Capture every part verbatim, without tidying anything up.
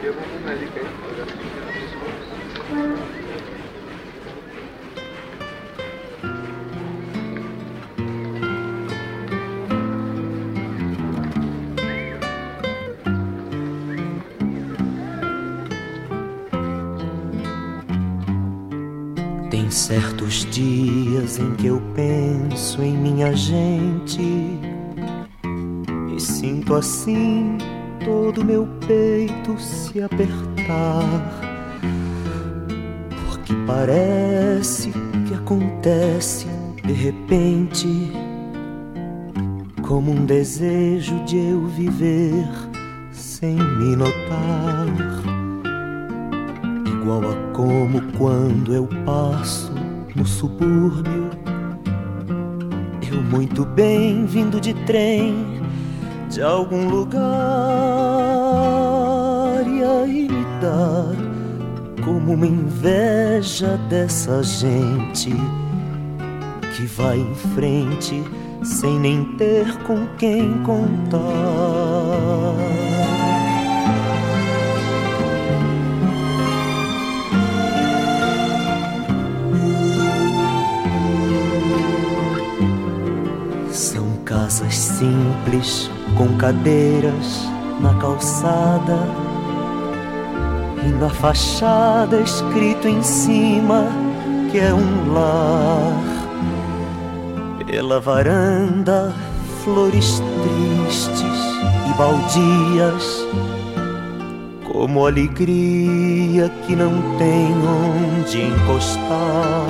Tem certos dias em que eu penso em minha gente e sinto assim todo meu peito se apertar, porque parece que acontece de repente, como um desejo de eu viver sem me notar, igual a como quando eu passo no subúrbio, eu muito bem vindo de trem de algum lugar, e aí me dá como uma inveja dessa gente que vai em frente sem nem ter com quem contar. São casas simples com cadeiras na calçada e na fachada escrito em cima que é um lar. Pela varanda, flores tristes e baldias, como alegria que não tem onde encostar.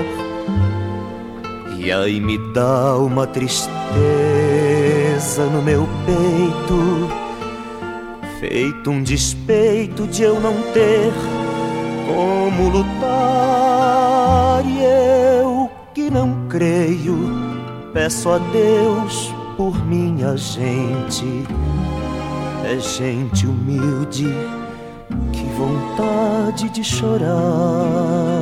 E aí me dá uma tristeza no meu peito, feito um despeito de eu não ter como lutar. E eu que não creio, peço a Deus por minha gente. É gente humilde, que vontade de chorar.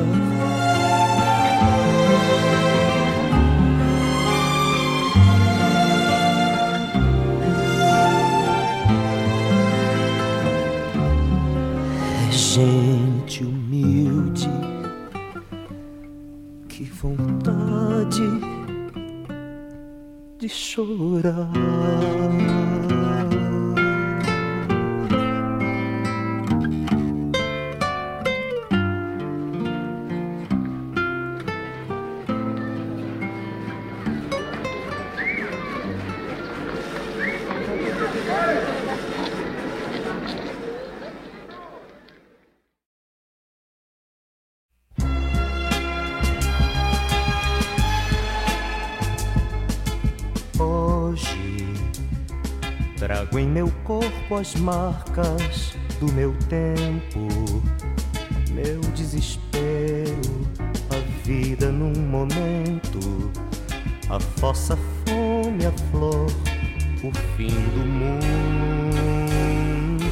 É gente humilde, que vontade de chorar. Trago em meu corpo as marcas do meu tempo, meu desespero, a vida num momento, a fossa, fome, a flor, o fim do mundo.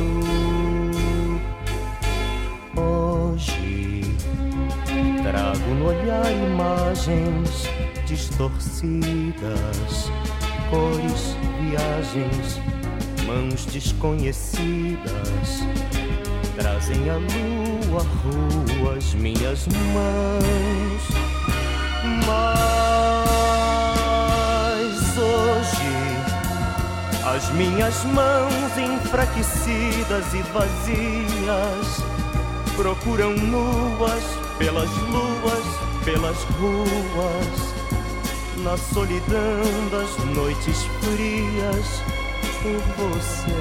Hoje trago no olhar imagens distorcidas, cores, viagens, mãos desconhecidas trazem a lua, rua, as minhas mãos. Mas hoje as minhas mãos enfraquecidas e vazias procuram nuas pelas luas, pelas ruas, na solidão das noites frias, por você.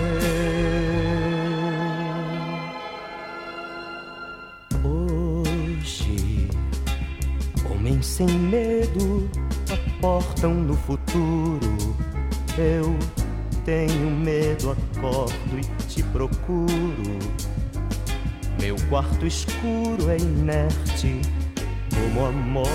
Hoje, homens sem medo aportam no futuro. Eu tenho medo, acordo e te procuro. Meu quarto escuro é inerte como a morte.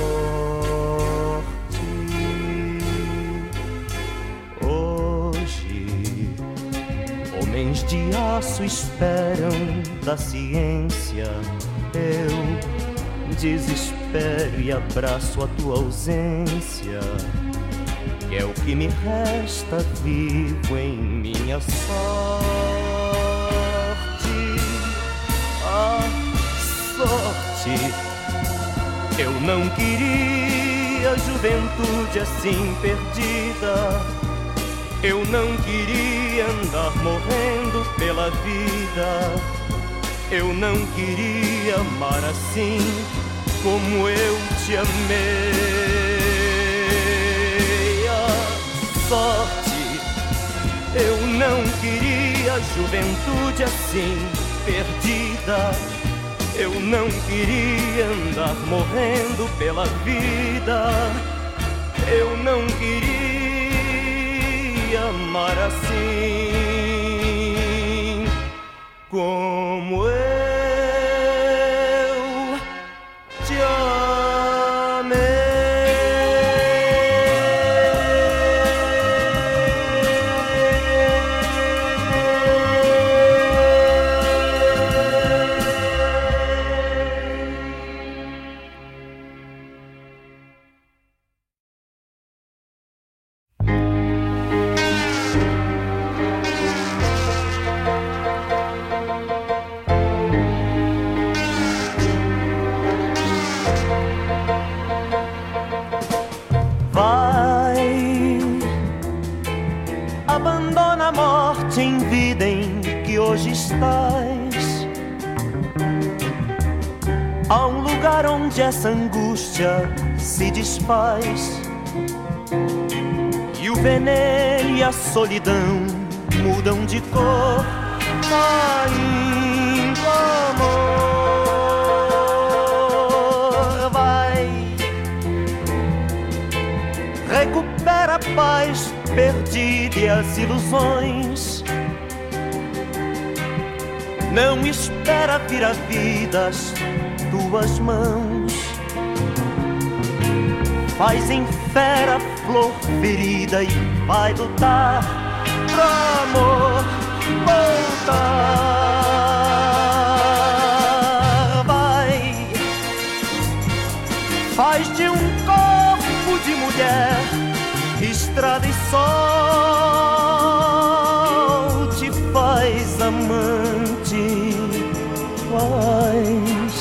Homens de aço esperam da ciência. Eu desespero e abraço a tua ausência, que é o que me resta vivo em minha sorte. sorte. Eu não queria juventude assim perdida. Eu não queria andar morrendo pela vida. Eu não queria amar assim como eu te amei. A sorte. Eu não queria juventude assim perdida. Eu não queria andar morrendo pela vida. Eu não queria amar assim como eu te amei. Abandona a morte em vida em que hoje estás. Há um lugar onde essa angústia se desfaz, e o veneno e a solidão mudam de cor, caindo amor. Vai, recupera a paz perdida e as ilusões. Não espera vir a vida às tuas mãos. Faz em fera a flor ferida e vai lutar pro amor voltar. Vai, faz de um corpo de mulher estrada e sol, te faz amante, faz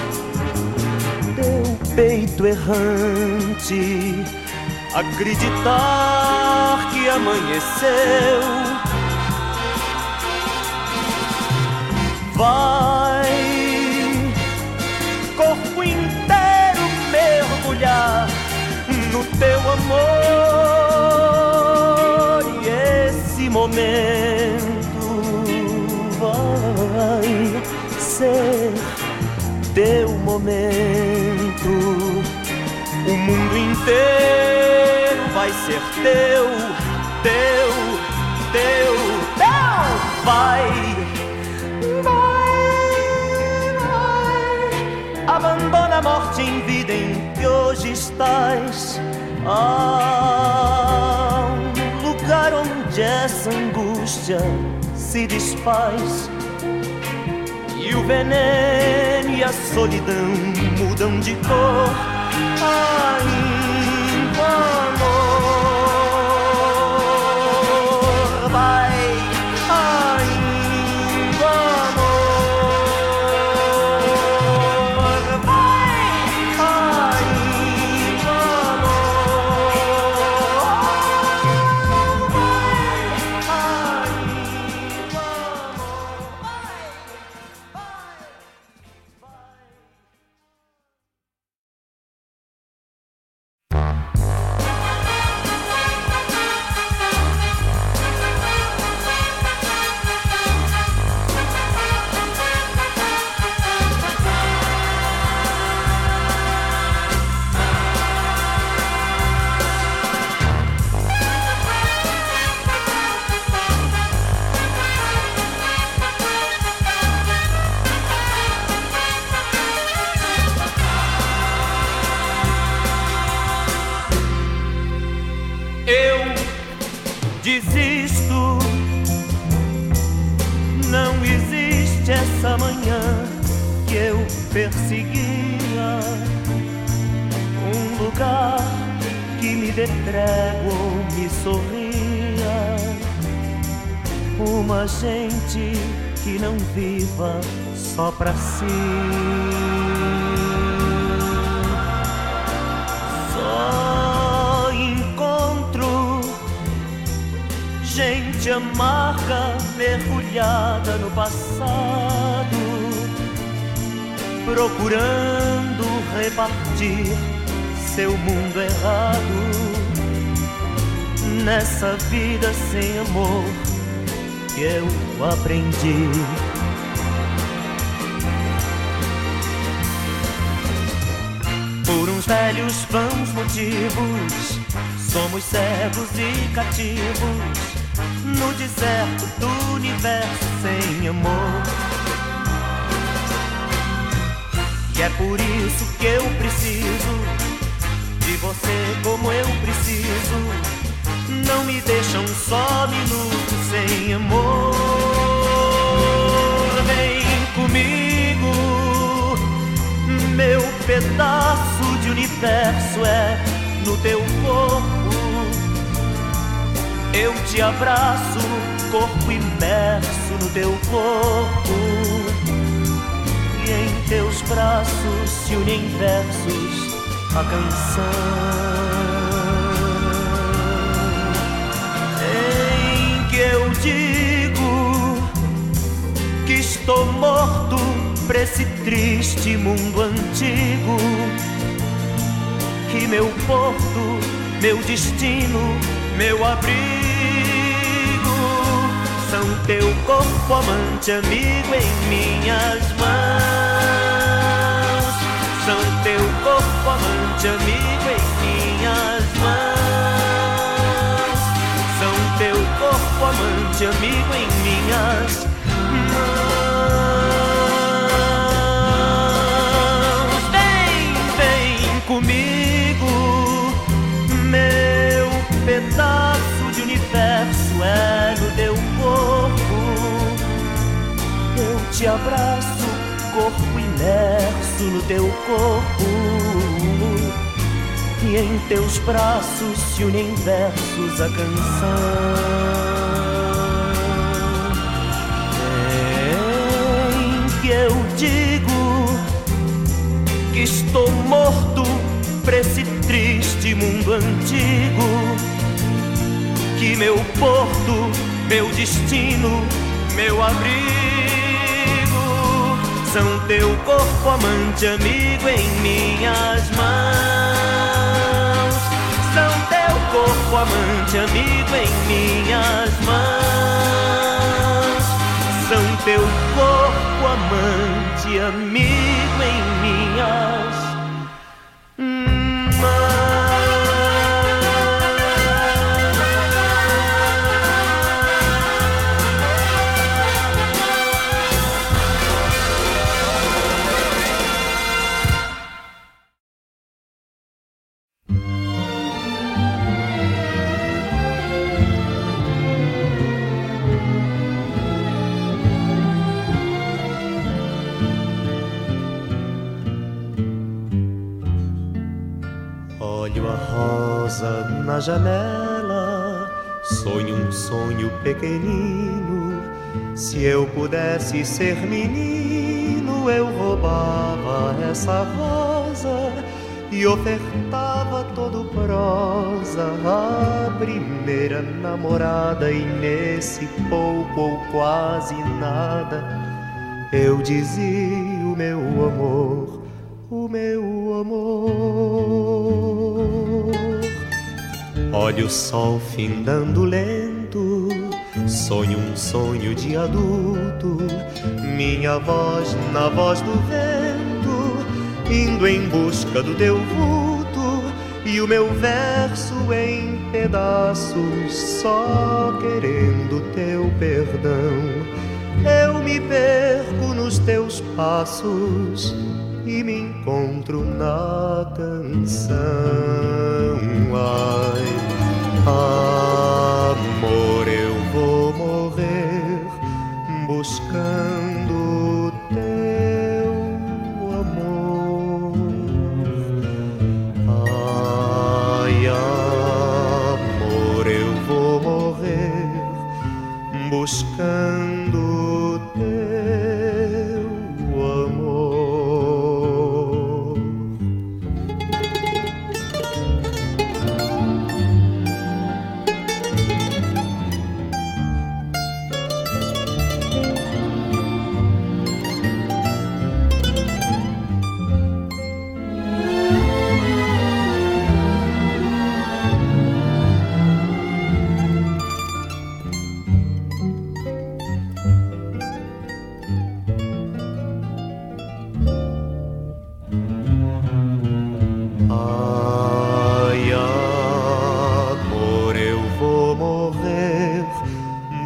teu peito errante acreditar que amanheceu. Vai, corpo inteiro mergulhar no teu amor, e esse momento vai ser teu momento. O mundo inteiro vai ser teu, teu, teu, teu. Vai, vai, vai. Abandona a morte em vida em que hoje estás. Há um lugar onde essa angústia se desfaz, e o veneno e a solidão mudam de cor, ainda amor. Vai, ainda amor. Vai, ainda amor. Vai, ainda desisto. Não existe essa manhã que eu perseguia, um lugar que me dê trégua ou me sorria, uma gente que não viva só pra si. Só encontro gente amarga mergulhada no passado, procurando repartir seu mundo errado nessa vida sem amor que eu aprendi. Por uns velhos vãos motivos, somos cegos e cativos no deserto do universo sem amor. E é por isso que eu preciso de você como eu preciso. Não me deixa um só minuto sem amor. Vem comigo, meu pedaço de universo é no teu corpo. Eu te abraço, corpo imerso no teu corpo. E em teus braços se unem versos a canção em que eu digo que estou morto pra esse triste mundo antigo, que meu porto, meu destino, meu abrigo são teu corpo amante, amigo em minhas mãos. São teu corpo amante, amigo em minhas mãos. São teu corpo amante, amigo em minhas mãos. Vem, vem comigo, meu pedaço de universo é no teu corpo. Eu te abraço, corpo imerso no teu corpo. E em teus braços se unem versos a canção em que eu digo que estou morto pra esse triste mundo antigo, que meu porto, meu destino, meu abrigo são teu corpo amante, amigo em minhas mãos. São teu corpo amante, amigo em minhas mãos. São teu corpo amante, amigo em minhas mãos. Na janela, sonho um sonho pequenino. Se eu pudesse ser menino, eu roubava essa rosa e ofertava todo prosa à primeira namorada. E nesse pouco ou quase nada eu dizia o meu amor, o meu amor. Olha o sol findando lento, sonho um sonho de adulto. Minha voz na voz do vento, indo em busca do teu vulto. E o meu verso em pedaços, só querendo teu perdão. Eu me perco nos teus passos e me encontro na canção. Ai, amor, eu vou morrer buscando teu amor. Ai, amor, eu vou morrer buscando teu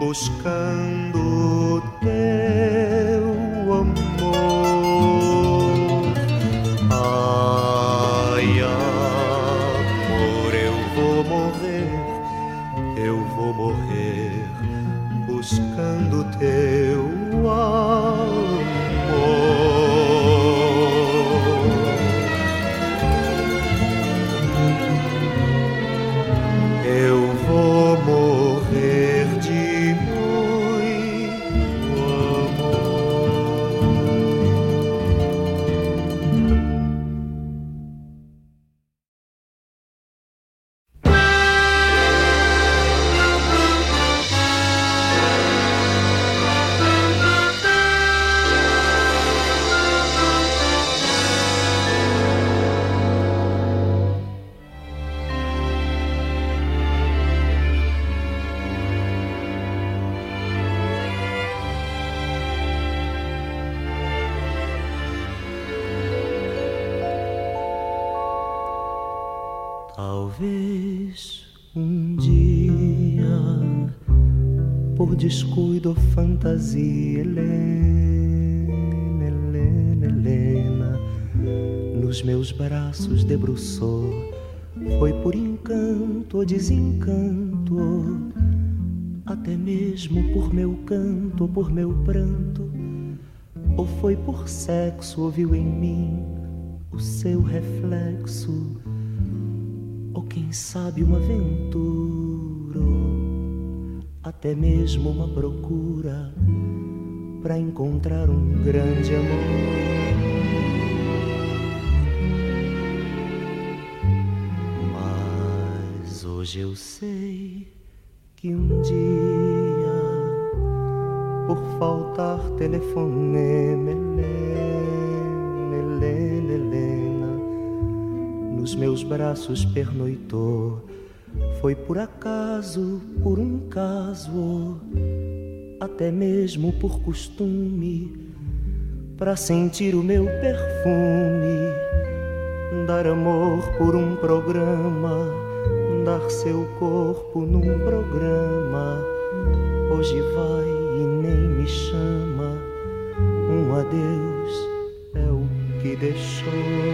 buscando teu amor. Ai, amor, eu vou morrer, eu vou morrer buscando teu amor. Eu vou morrer de muito amor. Talvez um dia, por descuido ou fantasia, Helena, Helena, Helena, nos meus braços debruçou. Foi por encanto ou desencanto, até mesmo por meu canto ou por meu pranto, ou foi por sexo, ouviu em mim o seu reflexo, ou quem sabe uma aventura, até mesmo uma procura pra encontrar um grande amor. Mas hoje eu sei que um dia, por faltar telefonema, Helena, Helena, Helena, nos meus braços pernoitou. Foi por acaso, por um caso, até mesmo por costume, pra sentir o meu perfume, dar amor por um programa, dar seu corpo num programa. Hoje vai e nem me chama, um adeus é o que deixou.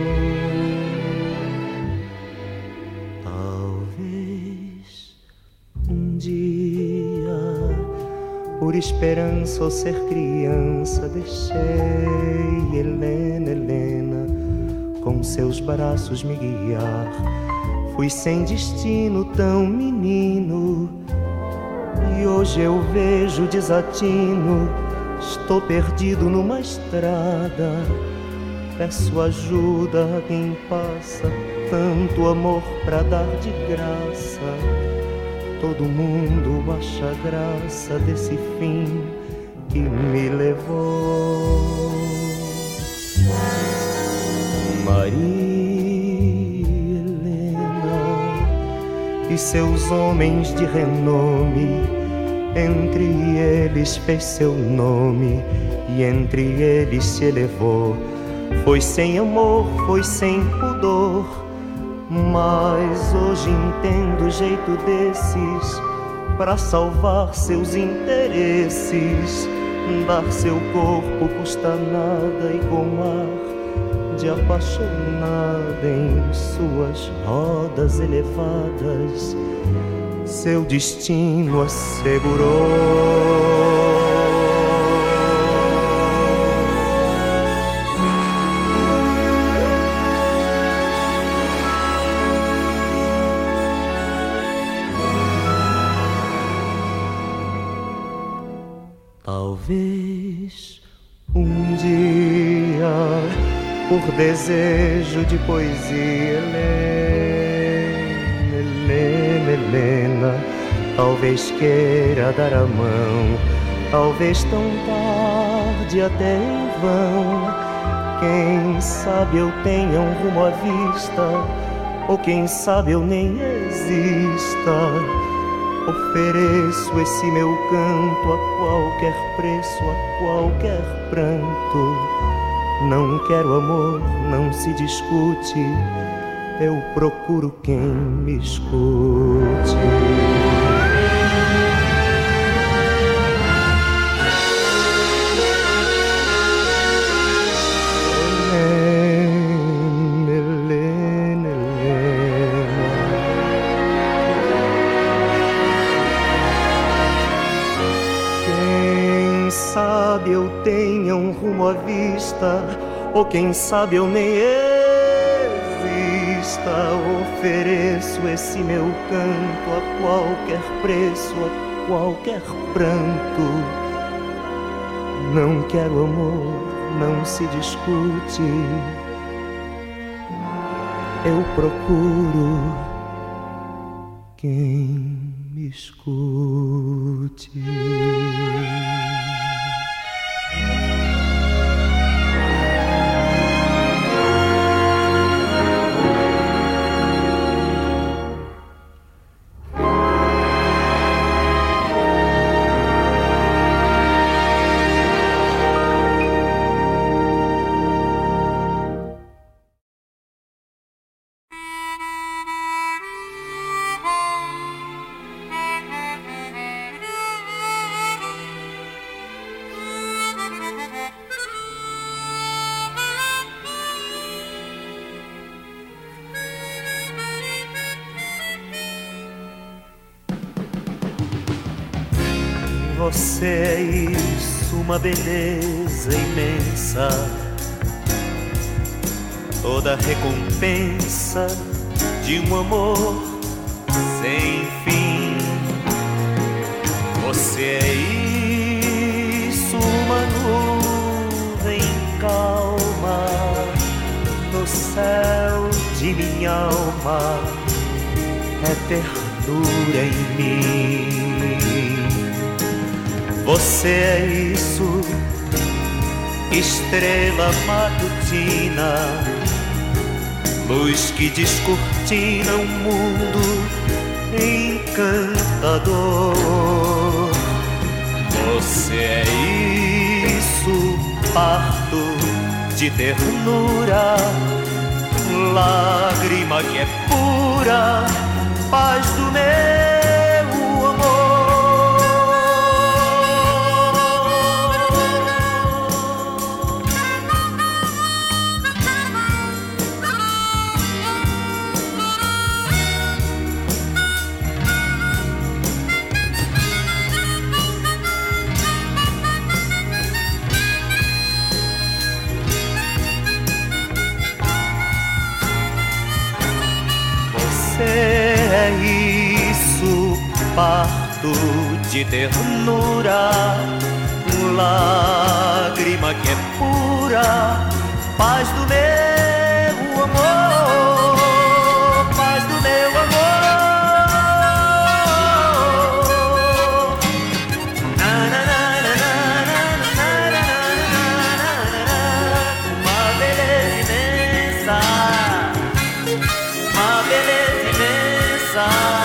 Talvez um dia, por esperança ou ser criança, deixei Helena, Helena, com seus braços me guiar. Fui sem destino, tão menino, e hoje eu vejo desatino. Estou perdido numa estrada, peço ajuda a quem passa, tanto amor pra dar de graça. Todo mundo acha graça desse fim que me levou. Maria Helena e seus homens de renome, entre eles fez seu nome e entre eles se elevou. Foi sem amor, foi sem pudor, mas hoje entendo o jeito desses pra salvar seus interesses. Dar seu corpo custa nada e com ar de apaixonada em suas rodas elevadas seu destino assegurou. Talvez um dia, por desejo de poesia, Helena, Helena, Helena, talvez queira dar a mão, talvez tão tarde até em vão. Quem sabe eu tenha um rumo à vista, ou quem sabe eu nem exista. Ofereço esse meu canto a qualquer preço, a qualquer pranto. Não quero amor, não se discute, eu procuro quem me escute. sabe eu tenha um rumo à vista, ou quem sabe eu nem exista. Ofereço esse meu canto a qualquer preço, a qualquer pranto. Não quero amor, não se discute. Eu procuro quem me escute. Você é isso, uma beleza imensa, toda recompensa de um amor sem fim. Você é isso, uma nuvem calma no céu de minha alma, é ternura em mim. Você é isso, estrela matutina, luz que descortina um mundo encantador. Você é isso, parto de ternura, lágrima que é pura, paz do meu amor. É isso, parto de ternura, lágrima que é pura, paz do meu amor, paz do meu amor. Uma beleza imensa, uma beleza imensa,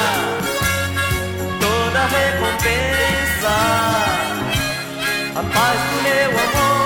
toda recompensa, a paz do meu amor.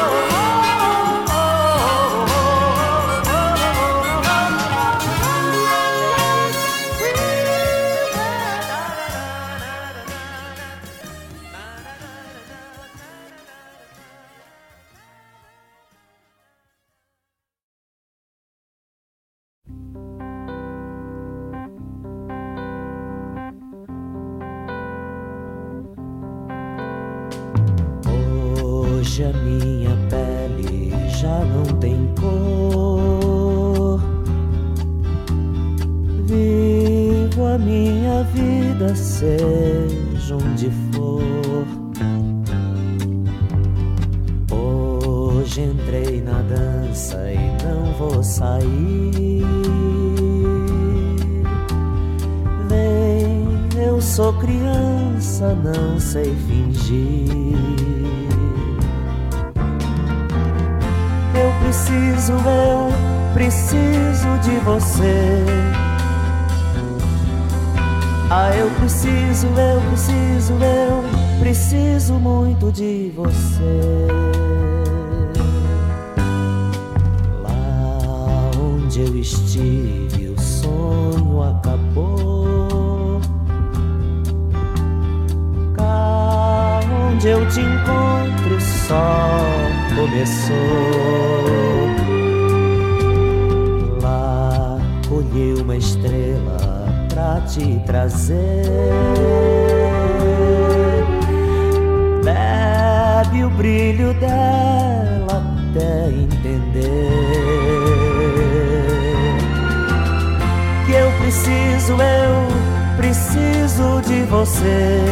Hoje a minha pele já não tem cor, vivo a minha vida seja onde for. Hoje entrei na dança e não vou sair. Vem, eu sou criança, não sei fingir. Eu preciso, eu preciso de você. Ah, eu preciso, eu preciso, eu preciso muito de você. Lá onde eu estive, o sonho acabou. Cá onde eu te encontro, só começou. Lá colhi uma estrela pra te trazer. Bebe o brilho entender que eu preciso, eu preciso de você.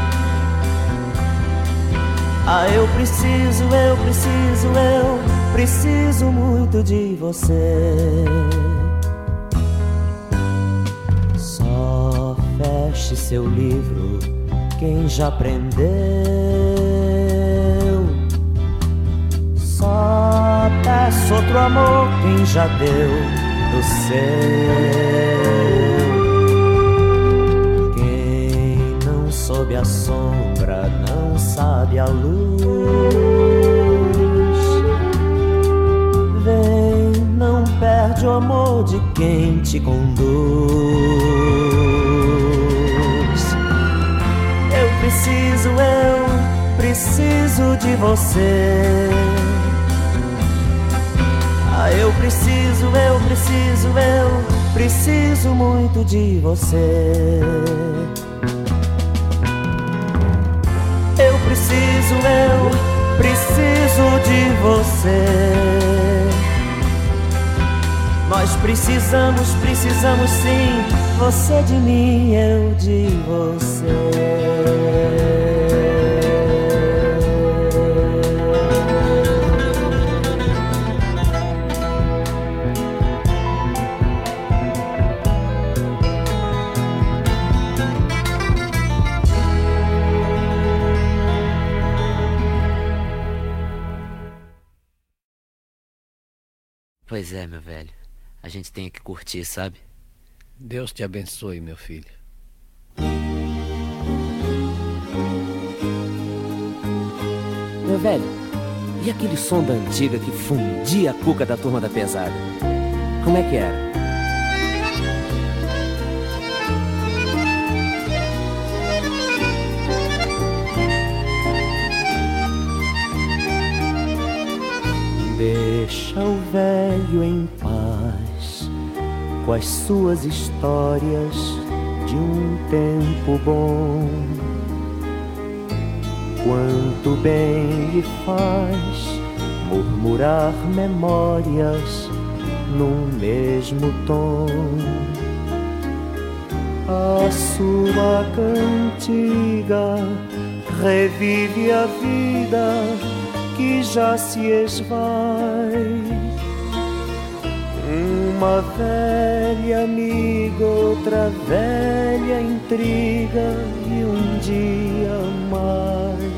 Ah, eu preciso, eu preciso, eu preciso muito de você. Só feche seu livro quem já aprendeu. Só peço outro amor quem já deu do seu. Quem não soube a sombra não sabe a luz. Vem, não perde o amor de quem te conduz. Eu preciso, eu preciso de você. Ah, eu preciso, eu preciso, eu preciso muito de você. Eu preciso, eu preciso de você. Nós precisamos, precisamos sim. Você de mim, eu de você. Pois é, meu velho. A gente tem que curtir, sabe? Deus te abençoe, meu filho. Meu velho, e aquele som da antiga que fundia a cuca da turma da pesada? Como é que era? Deixa o velho em paz com as suas histórias de um tempo bom. Quanto bem lhe faz murmurar memórias no mesmo tom. A sua cantiga revive a vida que já se esvai. Uma velha amiga, outra velha intriga e um dia mais.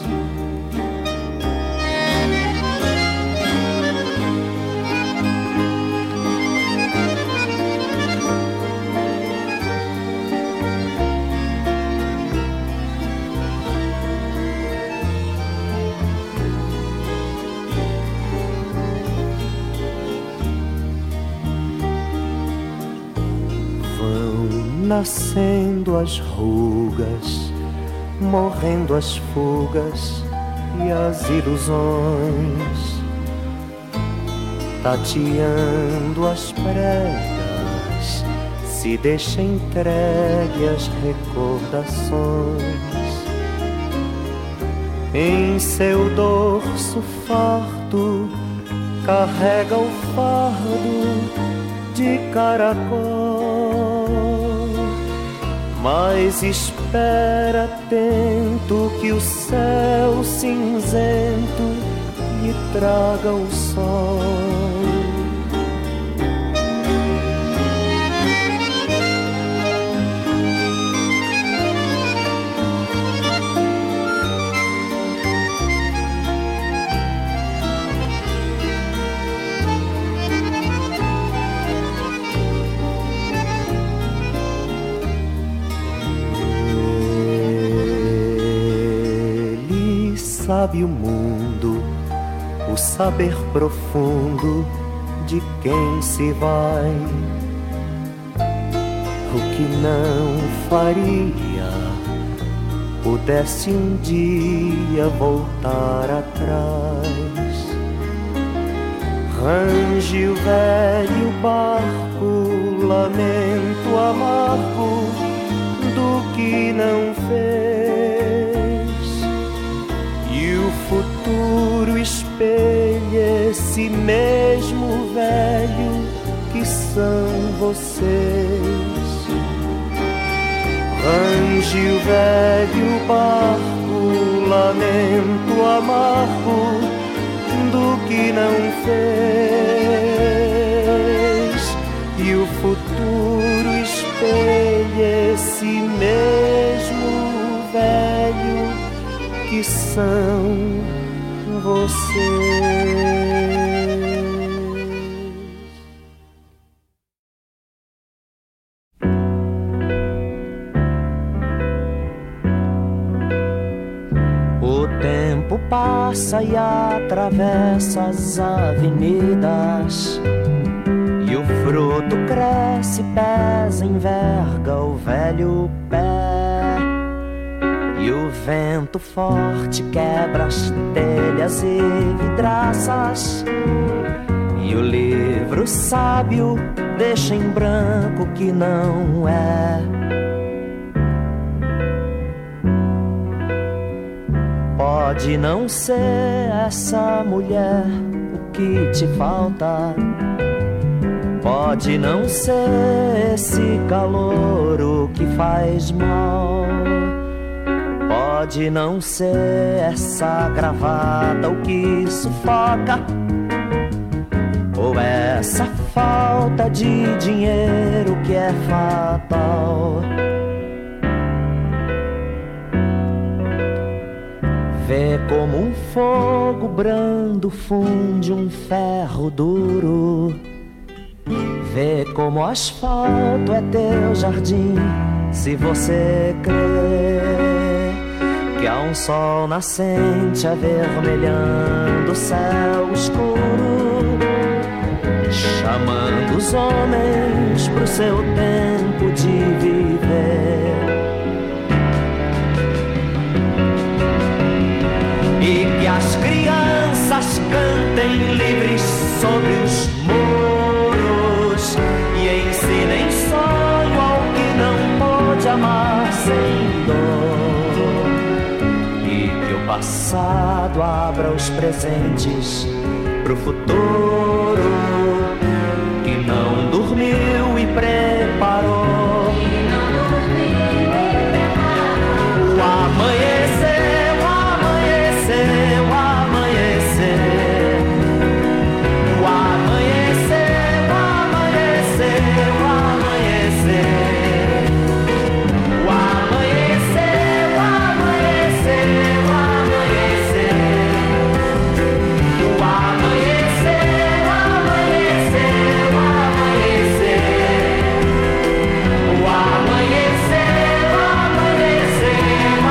Nascendo as rugas, morrendo as fugas e as ilusões, tateando as pregas, se deixa entregue às recordações. Em seu dorso farto carrega o fardo de caracol, mas espera atento que o céu cinzento lhe traga o sol. Sabe o mundo, o saber profundo de quem se vai. O que não faria, pudesse um dia voltar atrás. Range o velho barco, lamento amargo do que não fez. E o futuro espelha esse esse mesmo velho que são vocês. Range o velho barco, lamento amargo do que não fez, e o futuro espelha esse mesmo velho que são vocês. O tempo passa e atravessa as avenidas, e o fruto cresce, pesa, enverga o velho pé, e o vento forte quebra as telhas e vidraças, e o livro sábio deixa em branco o que não é. Pode não ser essa mulher o que te falta, pode não ser esse calor o que faz mal, pode não ser essa gravata o que sufoca, ou essa falta de dinheiro que é fatal. Vê como um fogo brando funde um ferro duro, vê como o asfalto é teu jardim, se você crê que há um sol nascente avermelhando o céu escuro, chamando os homens pro seu tempo de viver. E que as crianças cantem livres sobre os muros, e ensinem sonho ao que não pôde amar sem dor. E que o passado abra os presentes pro futuro, que não dormiu e preparou. O amanhecer, o amanhecer, o amanhecer, o amanhecer, o amanhecer, o amanhecer, o amanhecer, o amanhecer, o amanhecer, o amanhecer, o amanhecer, o amanhecer, o amanhecer, o amanhecer, o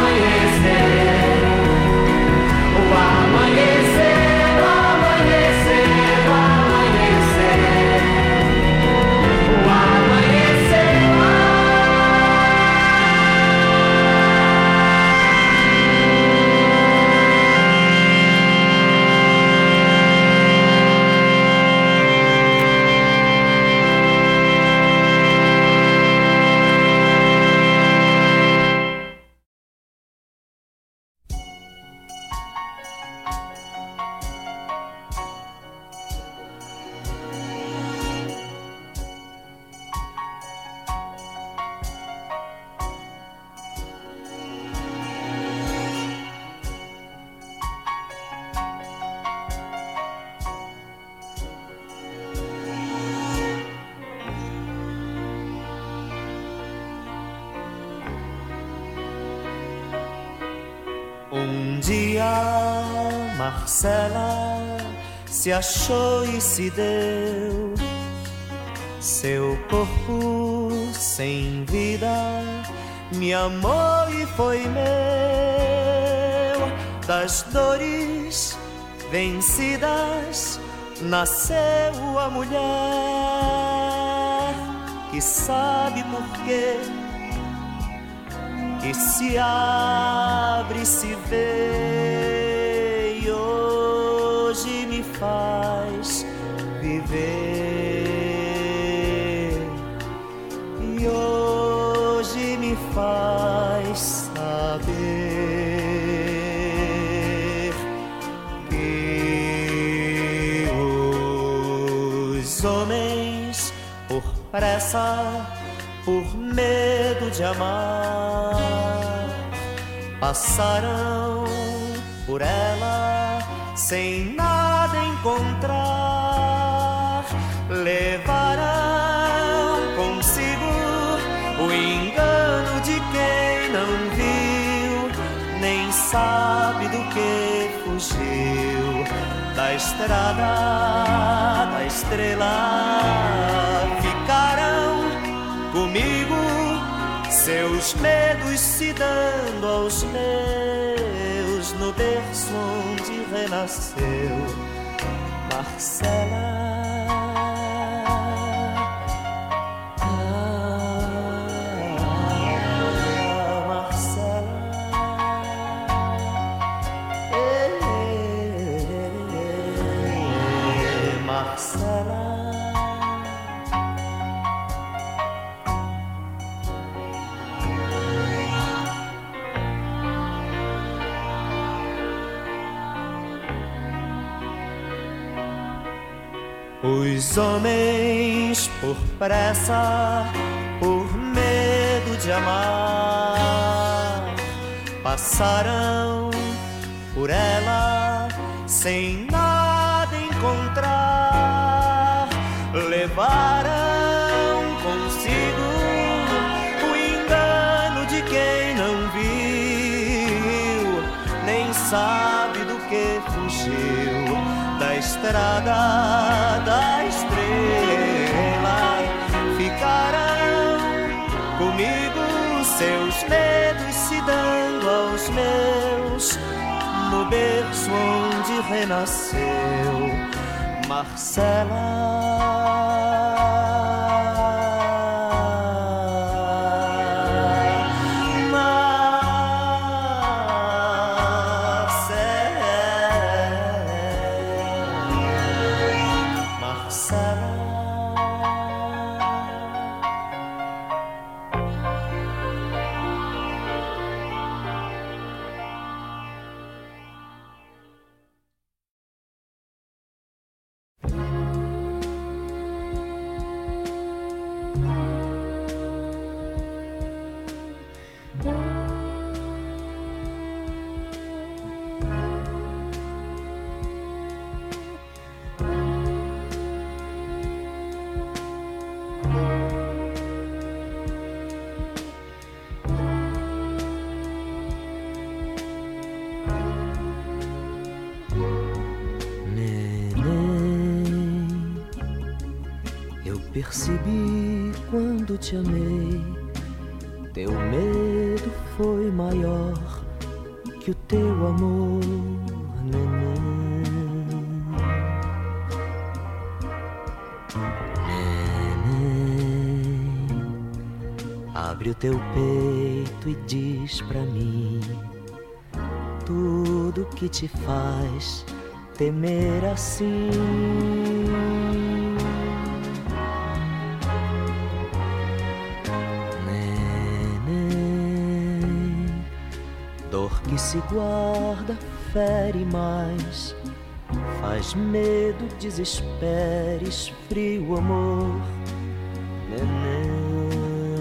Um dia Marcela se achou e se deu, seu corpo sem vida me amou e foi meu. Das dores vencidas nasceu a mulher que sabe por quê, que se abre, se vê e hoje me faz viver, e hoje me faz saber que pressa, por medo de amar. Passarão por ela sem nada encontrar. Levarão consigo o engano de quem não viu, nem sabe do que fugiu. Da estrada, da estrela, ficarão comigo, seus medos se dando aos meus, no berço onde renasceu Marcela. Os homens, por pressa, por medo de amar, passarão por ela sem nada encontrar. Levarão consigo o engano de quem não viu, nem sabe do que fugiu. Da estrada, da estrela, ficarão comigo, seus medos se dando aos meus, no berço onde renasceu Marcela. Percebi quando te amei, teu medo foi maior que o teu amor, neném. Neném, abre o teu peito e diz pra mim tudo que te faz temer assim. Que se guarda, fere mais, faz medo, desespero, esfria o amor, neném.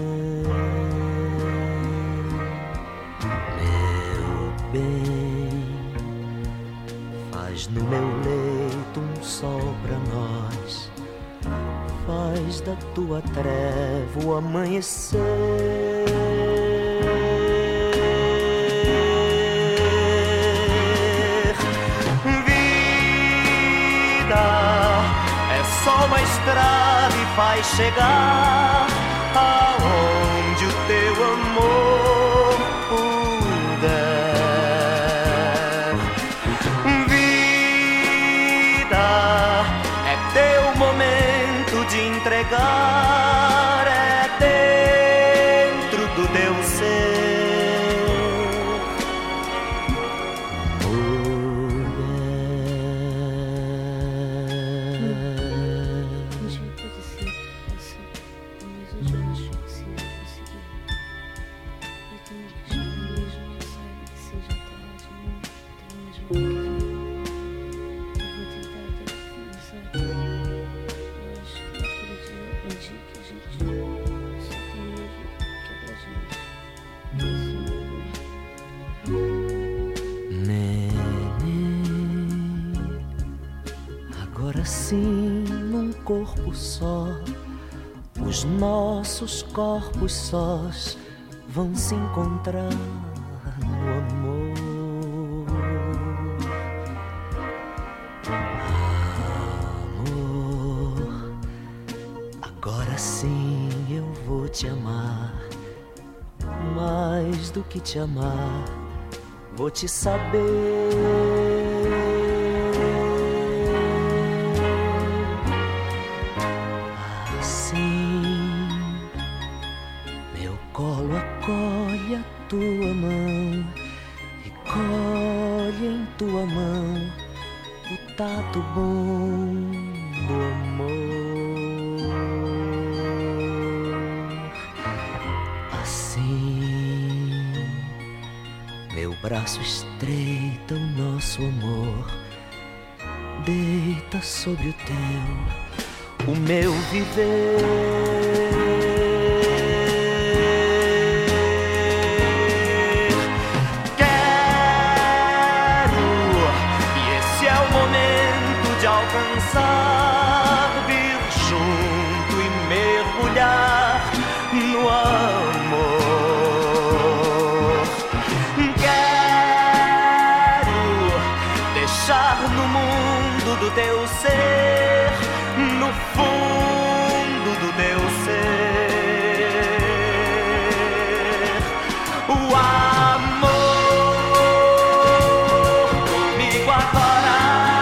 Meu bem, faz no meu leito um sol pra nós, faz da tua treva o amanhecer. É só uma estrada e faz chegar aonde o teu amor puder. Vida é teu momento de entregar, é dentro do teu ser. assim num corpo só, os nossos corpos sós vão se encontrar no amor. Amor, agora sim eu vou te amar, mais do que te amar, vou te saber. Colo acolhe a tua mão e colhe em tua mão o tato bom do amor. Assim, meu braço estreita o nosso amor, deita sobre o teu o meu viver. Vir junto e mergulhar no amor. Quero deixar no mundo do teu ser, no fundo do teu ser, o amor comigo agora.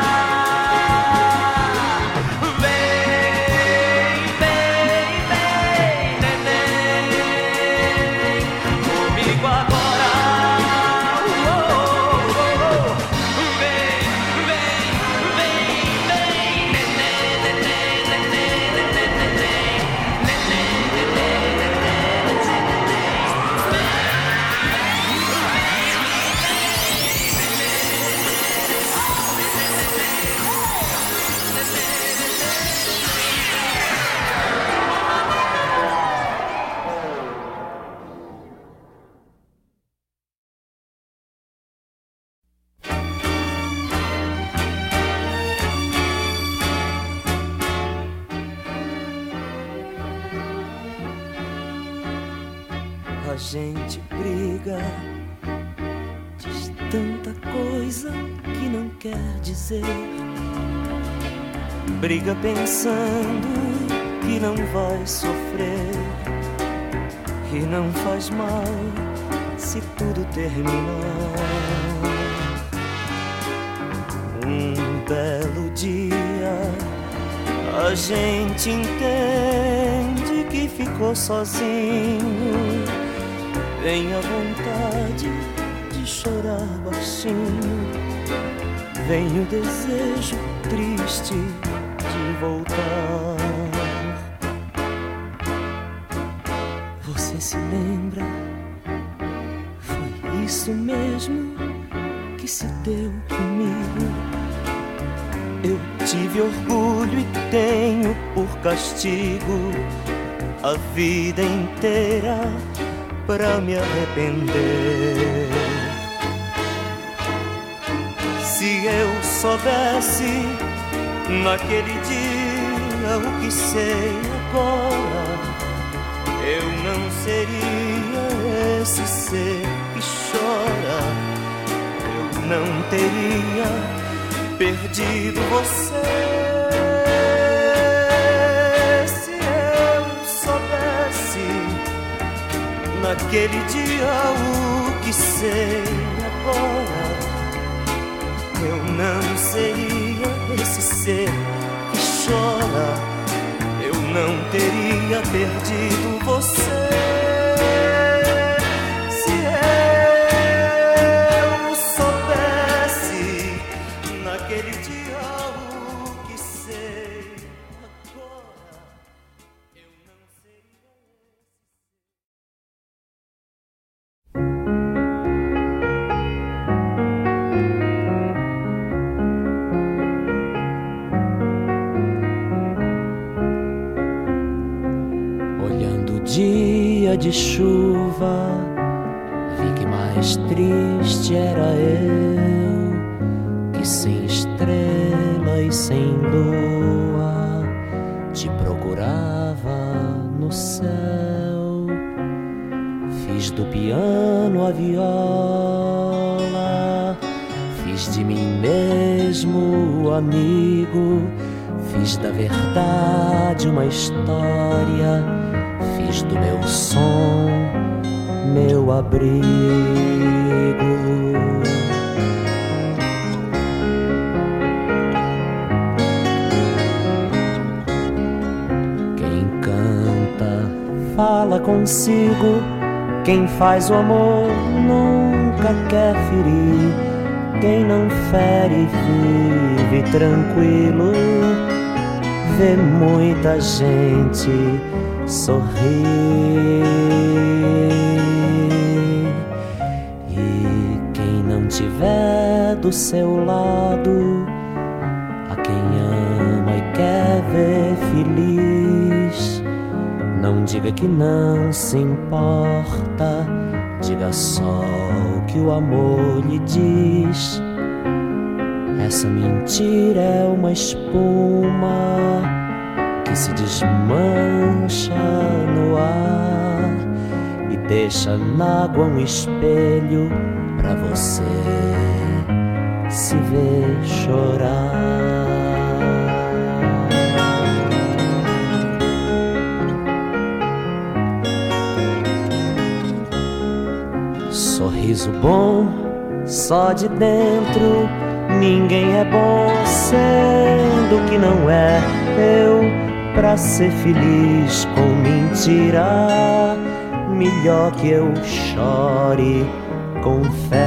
A gente briga, diz tanta coisa que não quer dizer. Briga pensando que não vai sofrer, que não faz mal se tudo terminar. Um belo dia a gente entende que ficou sozinho. Vem a vontade de chorar baixinho, vem o desejo triste de voltar. Você se lembra? Foi isso mesmo que se deu comigo. Eu tive orgulho e tenho por castigo a vida inteira pra me arrepender. Se eu soubesse naquele dia o que sei agora, eu não seria esse ser que chora. Eu não teria perdido você. Se eu soubesse naquele dia o que sei agora, eu não seria esse ser que chora. Eu não teria perdido você. Se eu soubesse naquele dia o que sei agora, eu não seria dia de chuva, vi que mais triste era eu, que sem estrela e sem lua, te procurava no céu. Fiz do piano a viola, fiz de mim mesmo amigo, fiz da verdade uma história, fiz do meu som meu abrigo. Quem canta fala consigo, quem faz o amor nunca quer ferir, quem não fere vive tranquilo, vê muita gente sorrir. E quem não tiver do seu lado, a quem ama e quer ver feliz, não diga que não se importa, diga só o que o amor lhe diz. Essa mentira é uma espuma que se desmancha no ar e deixa na água um espelho pra você se ver chorar. Sorriso bom, só de dentro, ninguém é bom sendo que não é. Eu, pra ser feliz com mentira, melhor que eu chore com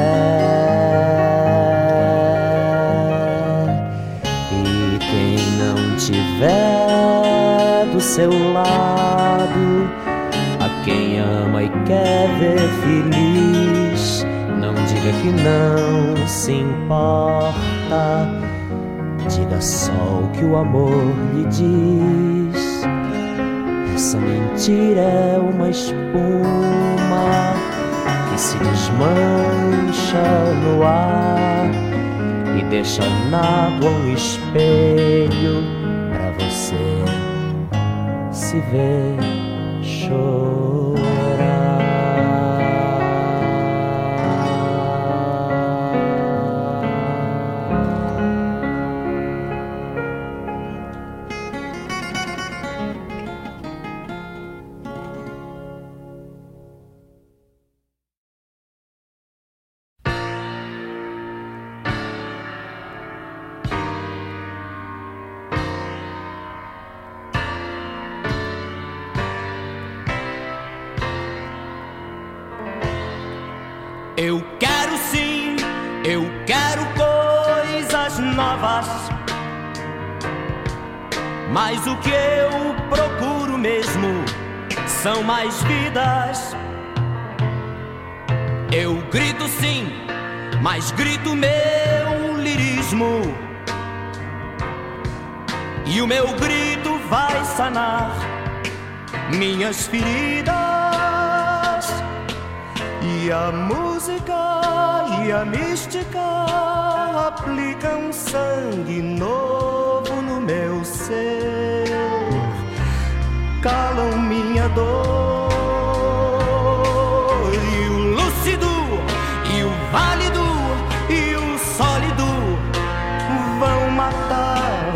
fé. E quem não tiver do seu lado, a quem ama e quer ver feliz, não diga que não se importa, diga só o que o amor lhe diz. Essa mentira é uma espuma que se desmancha no ar e deixa na água um espelho pra você se ver chorar. Eu quero sim, eu quero coisas novas, mas o que eu procuro mesmo são mais vidas. Eu grito sim, mas grito meu lirismo, e o meu grito vai sanar minhas feridas. E a música e a mística aplicam sangue novo no meu ser, calam minha dor. E o lúcido e o válido e o sólido vão matar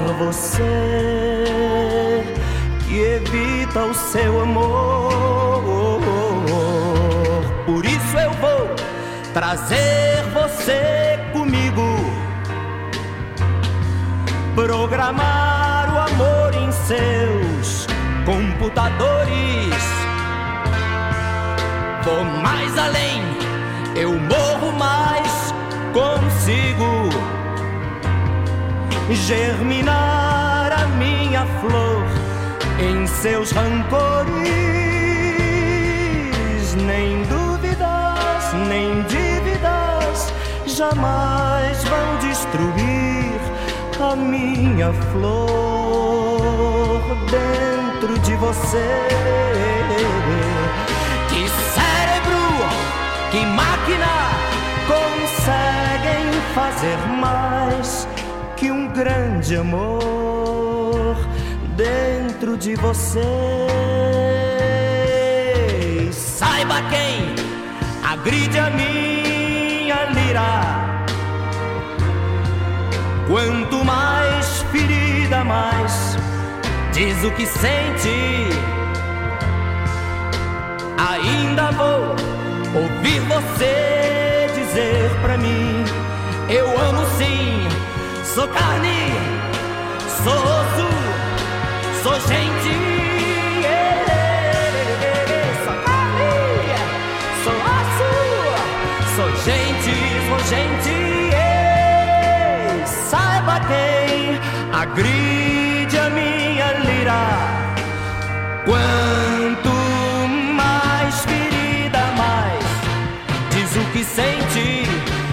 você, que evita o seu amor. Por isso eu vou trazer você comigo, programar o amor em seus computadores. Vou mais além, eu morro, mas consigo germinar a minha flor em seus rancores. Nem dúvidas, nem dívidas jamais vão destruir a minha flor dentro de você. Que cérebro, que máquina conseguem fazer mais que um grande amor dentro de você. Saiba quem agride a minha lira, quanto mais ferida, mais diz o que sente. Ainda vou ouvir você dizer pra mim: eu amo sim, sou carne, sou osso, sou gente. Sou carne, sou osso, sou gente, sou gente. Saiba quem agride a minha lira, quanto mais ferida, mais diz o que sente.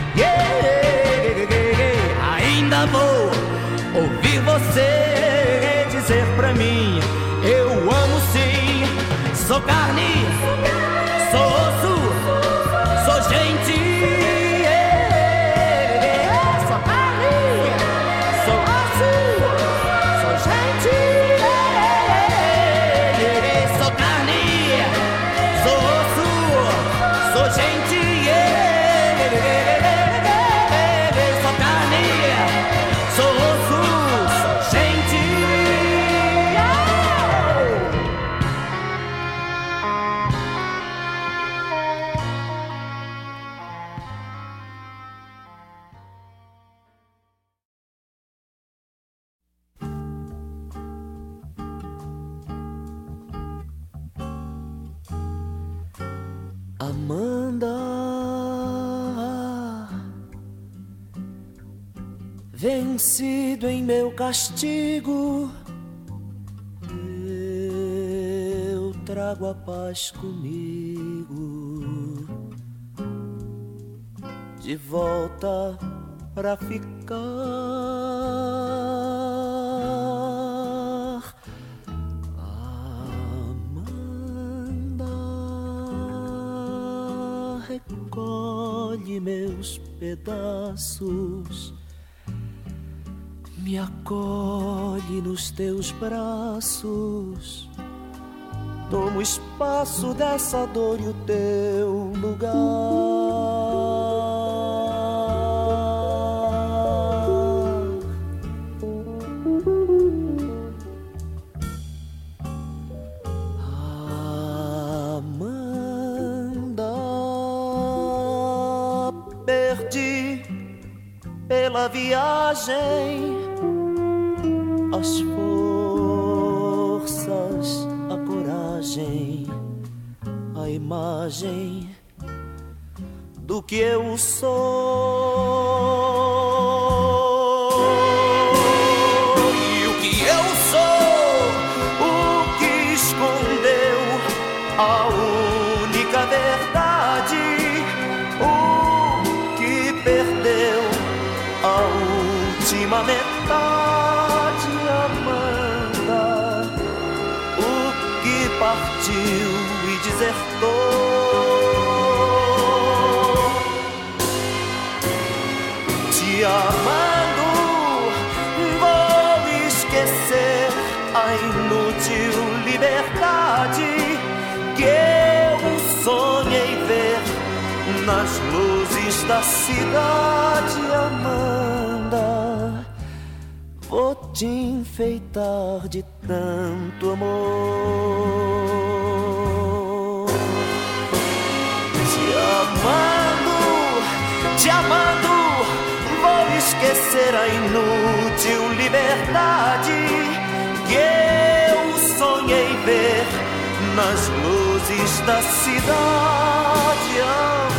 Yeah. Ainda vou ouvir você dizer pra mim: eu amo sim, sou carne, sou osso, sou gente. Sou carne, sou osso, sou gente. Sou carne, sou osso, sou gente. Sou carne, sou osso, sou gente. Amanda, vencido em meu castigo, eu trago a paz comigo, de volta pra ficar. Recolhe meus pedaços, me acolhe nos teus braços. Toma o espaço dessa dor e o teu lugar. Pela viagem as forças, a coragem, a imagem do que eu sou. E o que eu sou, O que escondeu a única verdade, o que perdeu a última metade, Amanda, o que partiu e desertou. Te amando, vou esquecer a inútil liberdade que eu sonhei ver nas luzes da cidade, Amanda. Vou te enfeitar de tanto amor. Te amando, te amando, vou esquecer a inútil liberdade que eu sonhei ver nas luzes da cidade, Amanda.